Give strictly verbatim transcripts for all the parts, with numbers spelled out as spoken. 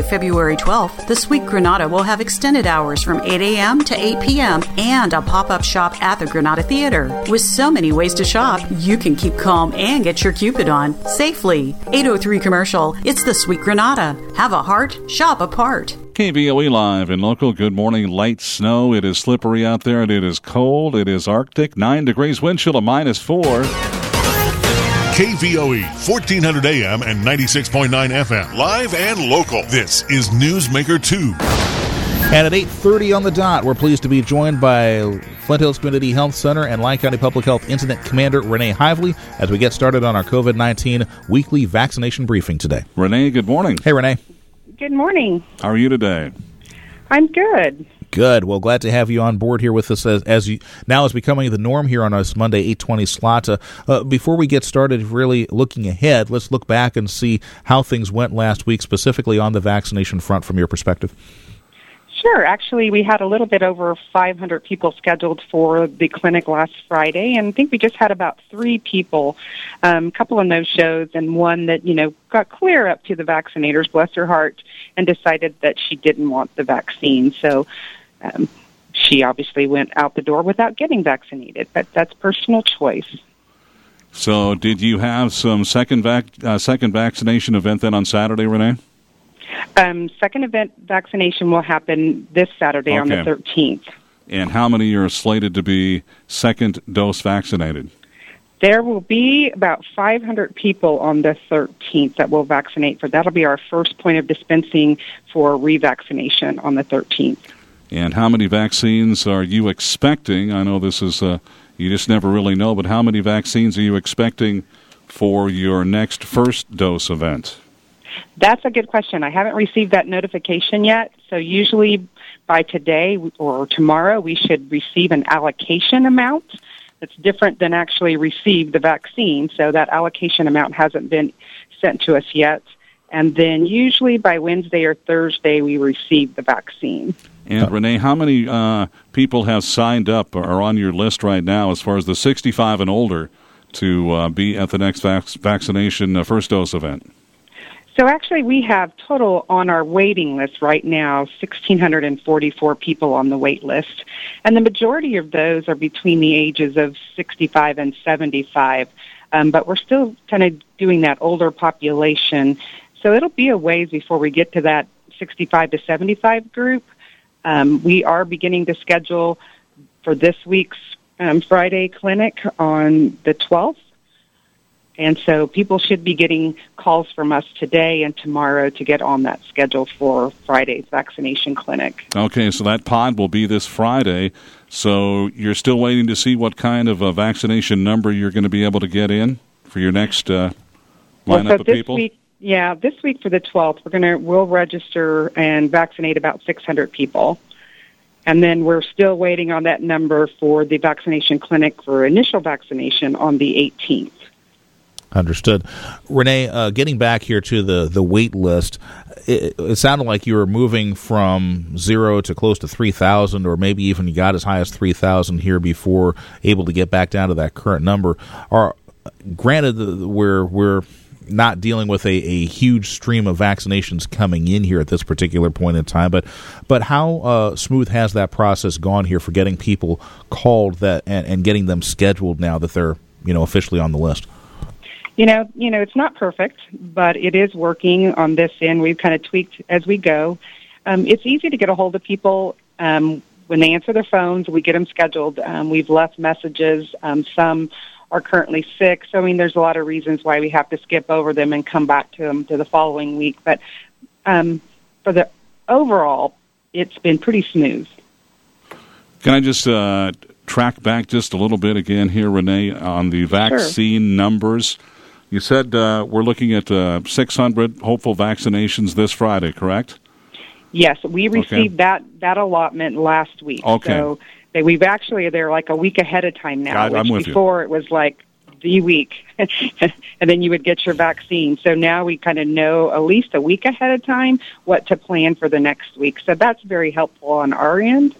Friday, February twelfth, the Sweet Granada will have extended hours from eight a.m. to eight p.m. and a pop-up shop at the Granada Theater. With so many ways to shop, you can keep calm and get your Cupid on safely. eight oh three Commercial, it's the Sweet Granada. Have a heart, shop apart. K V O E Live and Local. Good morning. Light snow. It is slippery out there and it is cold. It is Arctic. Nine degrees. Wind chill of minus four. K V O E, fourteen hundred A M and ninety-six point nine F M. Live and local. This is Newsmaker two. And at eight thirty on the dot, we're pleased to be joined by Flint Hills Community Health Center and Lyon County Public Health Incident Commander Renee Hively as we get started on our COVID nineteen weekly vaccination briefing today. Renee, good morning. Hey, Renee. Good morning. How are you today? I'm good. Good. Well, glad to have you on board here with us as, as you now is becoming the norm here on this Monday eight twenty slot. Uh, uh, before we get started really looking ahead, let's look back and see how things went last week, specifically on the vaccination front from your perspective. Sure. Actually, we had a little bit over five hundred people scheduled for the clinic last Friday, and I think we just had about three people, um, a couple of no-shows, and one that, you know, got clear up to the vaccinators, bless her heart, and decided that she didn't want the vaccine. So um, she obviously went out the door without getting vaccinated, but that's personal choice. So did you have some second vac- uh, second vaccination event then on Saturday, Renee? Um, second event vaccination will happen this Saturday okay. on the thirteenth. And how many are slated to be second dose vaccinated? There will be about five hundred people on the thirteenth that will vaccinate for. That'll be our first point of dispensing for revaccination on the thirteenth. And how many vaccines are you expecting? I know this is, uh, you just never really know, but how many vaccines are you expecting for your next first dose event? That's a good question. I haven't received that notification yet. So usually by today or tomorrow, we should receive an allocation amount that's different than actually receive the vaccine. So that allocation amount hasn't been sent to us yet. And then usually by Wednesday or Thursday, we receive the vaccine. And Renee, how many uh, people have signed up or are on your list right now as far as the sixty-five and older to uh, be at the next vac- vaccination uh, first dose event? So actually we have total on our waiting list right now, one thousand six hundred forty-four people on the wait list. And the majority of those are between the ages of sixty-five and seventy-five. Um, but we're still kind of doing that older population. So it'll be a ways before we get to that sixty-five to seventy-five group. Um, we are beginning to schedule for this week's um, Friday clinic on the twelfth. And so people should be getting calls from us today and tomorrow to get on that schedule for Friday's vaccination clinic. Okay, so that pod will be this Friday. So you're still waiting to see what kind of a vaccination number you're going to be able to get in for your next uh, lineup well, so of this people? Week, yeah, this week for the twelfth, we're going to we'll register and vaccinate about six hundred people. And then we're still waiting on that number for the vaccination clinic for initial vaccination on the eighteenth. Understood. Renee, uh, getting back here to the, the wait list, it, it sounded like you were moving from zero to close to three thousand, or maybe even you got as high as three thousand here before able to get back down to that current number. Are, granted, we're, we're not dealing with a, a huge stream of vaccinations coming in here at this particular point in time, but but how uh, smooth has that process gone here for getting people called that and, and getting them scheduled now that they're, you know, officially on the list? You know, you know, it's not perfect, but it is working on this end. We've kind of tweaked as we go. Um, it's easy to get a hold of people. Um, when they answer their phones, we get them scheduled. Um, we've left messages. Um, some are currently sick. So, I mean, there's a lot of reasons why we have to skip over them and come back to them to the following week. But um, for the overall, it's been pretty smooth. Can I just uh, track back just a little bit again here, Renee, on the vaccine Sure. numbers? You said uh, we're looking at uh, six hundred hopeful vaccinations this Friday, correct? Yes, we received okay. that, that allotment last week. Okay. So they, we've actually, they're like a week ahead of time now, I, which I'm with before you. It was like the week, and then you would get your vaccine. So now we kind of know at least a week ahead of time what to plan for the next week. So that's very helpful on our end.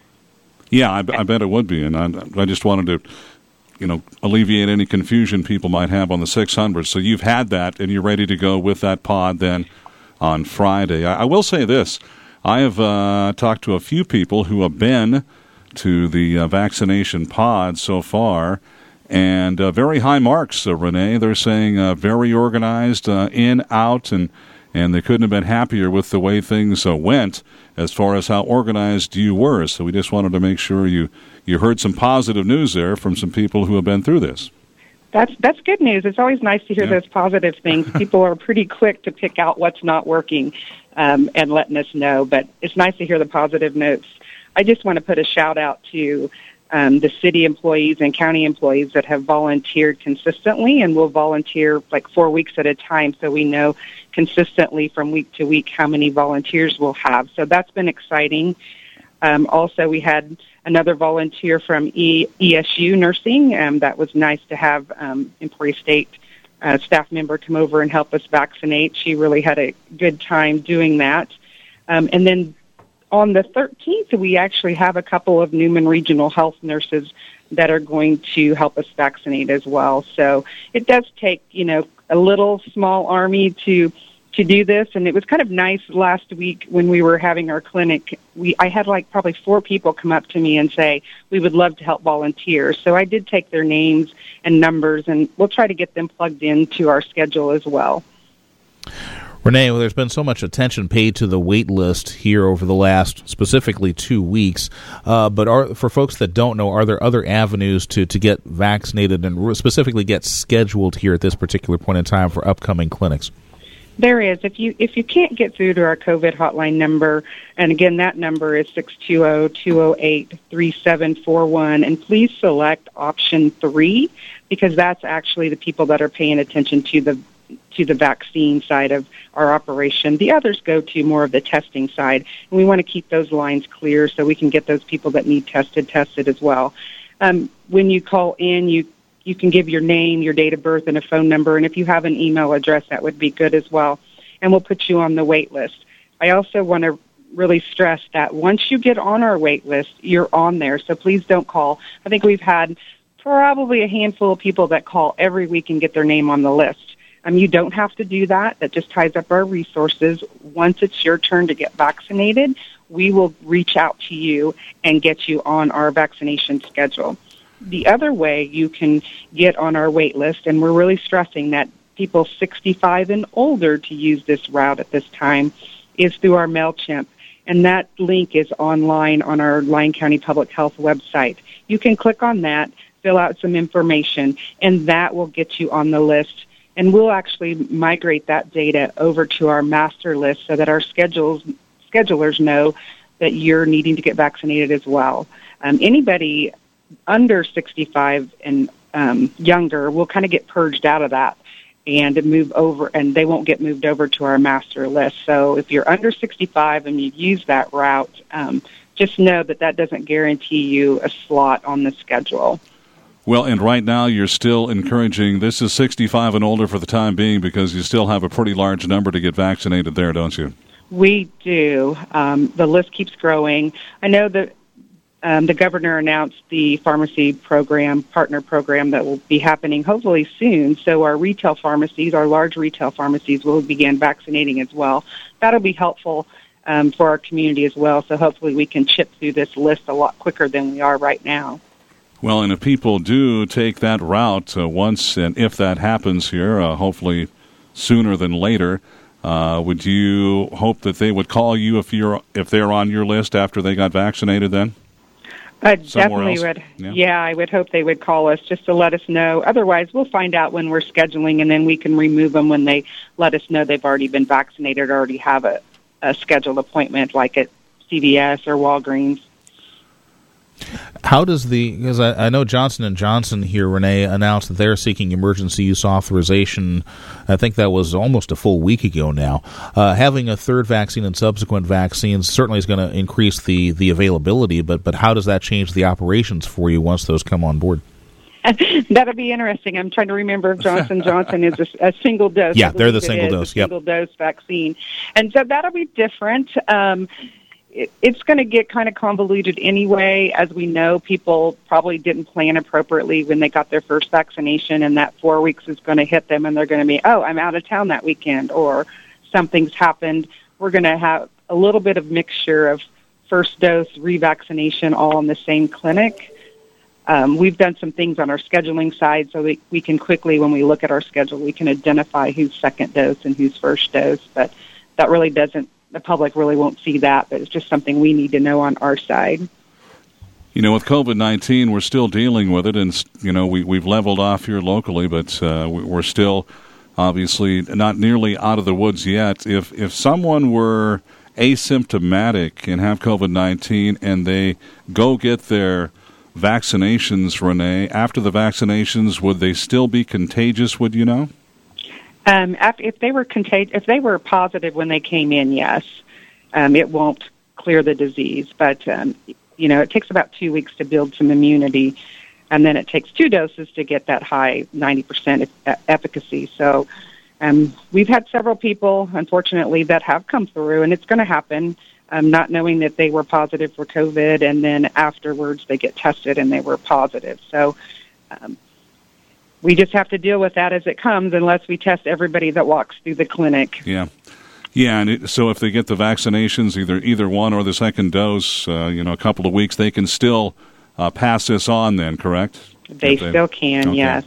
Yeah, I, I bet it would be, and I, I just wanted to, you know, alleviate any confusion people might have on the six hundred. So you've had that, and you're ready to go with that pod then on Friday. I, I will say this. I have uh, talked to a few people who have been to the uh, vaccination pod so far, and uh, very high marks, uh, Renee. They're saying uh, very organized, uh, in, out, and, and they couldn't have been happier with the way things uh, went as far as how organized you were. So we just wanted to make sure you, you heard some positive news there from some people who have been through this. That's that's good news. It's always nice to hear yeah. those positive things. People are pretty quick to pick out what's not working um, and letting us know, but it's nice to hear the positive notes. I just want to put a shout-out to um, the city employees and county employees that have volunteered consistently and will volunteer like four weeks at a time, so we know consistently from week to week how many volunteers we'll have. So that's been exciting. Um, also, we had another volunteer from e- ESU Nursing. Um, that was nice to have um, Employee State uh, staff member come over and help us vaccinate. She really had a good time doing that. Um, and then on the thirteenth, we actually have a couple of Newman Regional Health nurses that are going to help us vaccinate as well. So it does take, you know, a little small army to to do this, and it was kind of nice last week when we were having our clinic. We I had like probably four people come up to me and say, we would love to help volunteer. So I did take their names and numbers, and we'll try to get them plugged into our schedule as well. Renee, well, there's been so much attention paid to the wait list here over the last specifically two weeks. Uh, but are, for folks that don't know, are there other avenues to, to get vaccinated and specifically get scheduled here at this particular point in time for upcoming clinics? There is. If you if you can't get through to our COVID hotline number, and again, that number is six two zero, two zero eight, three seven four one, and please select option three, because that's actually the people that are paying attention to the to the vaccine side of our operation. The others go to more of the testing side, and we want to keep those lines clear so we can get those people that need tested tested as well. Um, when you call in, you You can give your name, your date of birth, and a phone number, and if you have an email address, that would be good as well, and we'll put you on the wait list. I also want to really stress that once you get on our wait list, you're on there, so please don't call. I think we've had probably a handful of people that call every week and get their name on the list. Um, you don't have to do that. That just ties up our resources. Once it's your turn to get vaccinated, we will reach out to you and get you on our vaccination schedule. The other way you can get on our wait list, and we're really stressing that people sixty-five and older to use this route at this time, is through our MailChimp. And that link is online on our Lyon County Public Health website. You can click on that, fill out some information, and that will get you on the list. And we'll actually migrate that data over to our master list so that our schedules schedulers know that you're needing to get vaccinated as well. Um, anybody under sixty-five and um, younger will kind of get purged out of that and move over, and they won't get moved over to our master list. So if you're under sixty-five and you use that route, um, just know that that doesn't guarantee you a slot on the schedule. Well, and right now you're still encouraging, this is sixty-five and older for the time being, because you still have a pretty large number to get vaccinated there, don't you? We do. Um, the list keeps growing. I know that Um, the governor announced the pharmacy program, partner program, that will be happening hopefully soon. So our retail pharmacies, our large retail pharmacies, will begin vaccinating as well. That'll be helpful um, for our community as well. So hopefully we can chip through this list a lot quicker than we are right now. Well, and if people do take that route uh, once, and if that happens here, uh, hopefully sooner than later, uh, would you hope that they would call you if you're if they're on your list after they got vaccinated then? I definitely would. Yeah. yeah, I would hope they would call us just to let us know. Otherwise, we'll find out when we're scheduling, and then we can remove them when they let us know they've already been vaccinated or already have a, a scheduled appointment, like at C V S or Walgreens. How does the, because I, I know Johnson and Johnson here, Renee, announced that they're seeking emergency use authorization. I think that was almost a full week ago now. Uh, having a third vaccine and subsequent vaccines certainly is going to increase the, the availability, but, but how does that change the operations for you once those come on board? That'll be interesting. I'm trying to remember if Johnson and Johnson is a, a single dose. Yeah, they're the single dose. A single yep. dose vaccine. And so that'll be different. Um It's going to get kind of convoluted anyway. As we know, people probably didn't plan appropriately when they got their first vaccination, and that four weeks is going to hit them, and they're going to be, oh, I'm out of town that weekend. Or something's happened, we're going to have a little bit of mixture of first dose, revaccination, all in the same clinic. Um, we've done some things on our scheduling side so we, we can quickly, when we look at our schedule, we can identify who's second dose and who's first dose. But that really doesn't, the public really won't see that, but it's just something we need to know on our side. You know, with COVID nineteen, we're still dealing with it, and, you know, we, we've leveled off here locally, but uh, we're still obviously not nearly out of the woods yet. If if someone were asymptomatic and have COVID nineteen and they go get their vaccinations, Renee, after the vaccinations, would they still be contagious, would you know? Um, if they were contag- if they were positive when they came in, yes, um, it won't clear the disease, but um, you know, it takes about two weeks to build some immunity, and then it takes two doses to get that high ninety percent e- efficacy. So um, we've had several people, unfortunately, that have come through, and it's going to happen, um, not knowing that they were positive for COVID, and then afterwards they get tested and they were positive. So um, we just have to deal with that as it comes unless we test everybody that walks through the clinic. Yeah. Yeah, and it, so if they get the vaccinations, either either one or the second dose, uh, you know, a couple of weeks, they can still uh, pass this on then, correct? They, they still can, okay. Yes.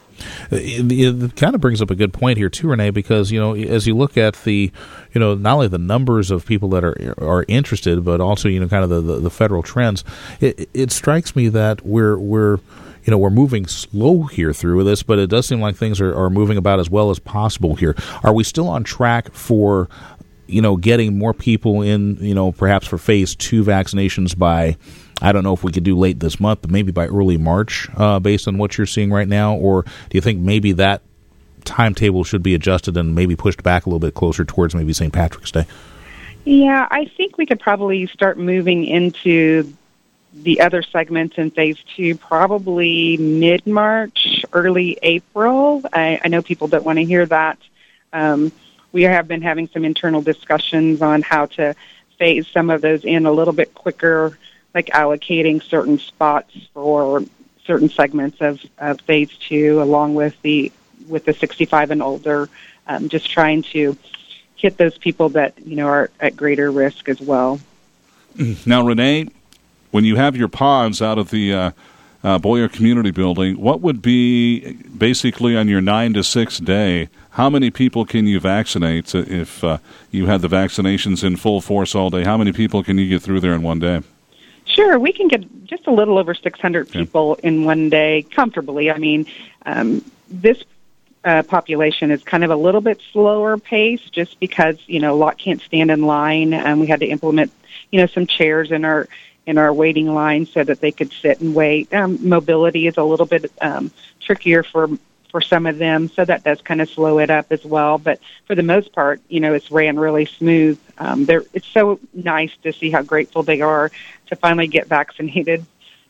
It, it kind of brings up a good point here, too, Renee, because, you know, as you look at the, you know, not only the numbers of people that are are interested, but also, you know, kind of the, the, the federal trends, it, it strikes me that we're we're you know, we're moving slow here through this, but it does seem like things are, are moving about as well as possible here. Are we still on track for, you know, getting more people in, you know, perhaps for phase two vaccinations by, I don't know if we could do late this month, but maybe by early March, uh, based on what you're seeing right now? Or do you think maybe that timetable should be adjusted and maybe pushed back a little bit closer towards maybe Saint Patrick's Day? Yeah, I think we could probably start moving into the other segments in phase two, probably mid-March, early April. I, I know people don't want to hear that. Um, we have been having some internal discussions on how to phase some of those in a little bit quicker, like allocating certain spots for certain segments of, of phase two, along with the with the sixty-five and older, um, just trying to hit those people that, you know, are at greater risk as well. Now, Renee, when you have your pods out of the uh, uh, Boyer Community Building, what would be basically on your nine to six day? How many people can you vaccinate if uh, you had the vaccinations in full force all day? How many people can you get through there in one day? Sure, we can get just a little over six hundred okay. people in one day comfortably. I mean, um, this uh, population is kind of a little bit slower pace just because, you know, a lot can't stand in line, and we had to implement, you know, some chairs in our in our waiting line so that they could sit and wait. Um, mobility is a little bit um, trickier for for some of them, so that does kind of slow it up as well. But for the most part, you know, it's ran really smooth. Um, they're, it's so nice to see how grateful they are to finally get vaccinated.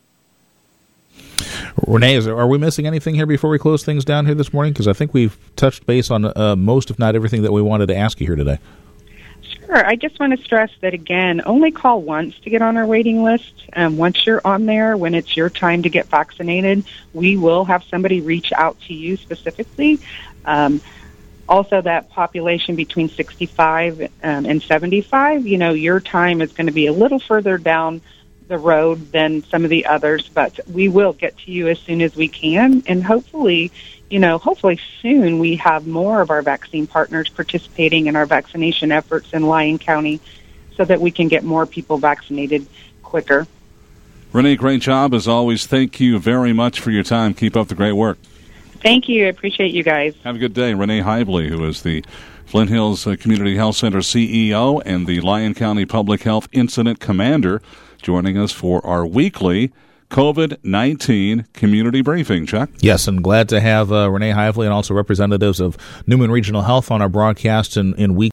Renee, is there, are we missing anything here before we close things down here this morning? Because I think we've touched base on uh, most, if not everything, that we wanted to ask you here today. Sure. I just want to stress that, again, only call once to get on our waiting list. Um, once you're on there, when it's your time to get vaccinated, we will have somebody reach out to you specifically. Um, also, that population between sixty-five um, and seventy-five, you know, your time is going to be a little further down the road than some of the others, but we will get to you as soon as we can, and hopefully, you know, hopefully soon we have more of our vaccine partners participating in our vaccination efforts in Lyon County so that we can get more people vaccinated quicker. Renee, great job as always. Thank you very much for your time. Keep up the great work. Thank you. I appreciate you guys. Have a good day. Renee Hively, who is the Flint Hills Community Health Center C E O and the Lyon County Public Health Incident Commander, joining us for our weekly COVID nineteen community briefing. Chuck? Yes, and glad to have uh, Renee Hively and also representatives of Newman Regional Health on our broadcast in, in week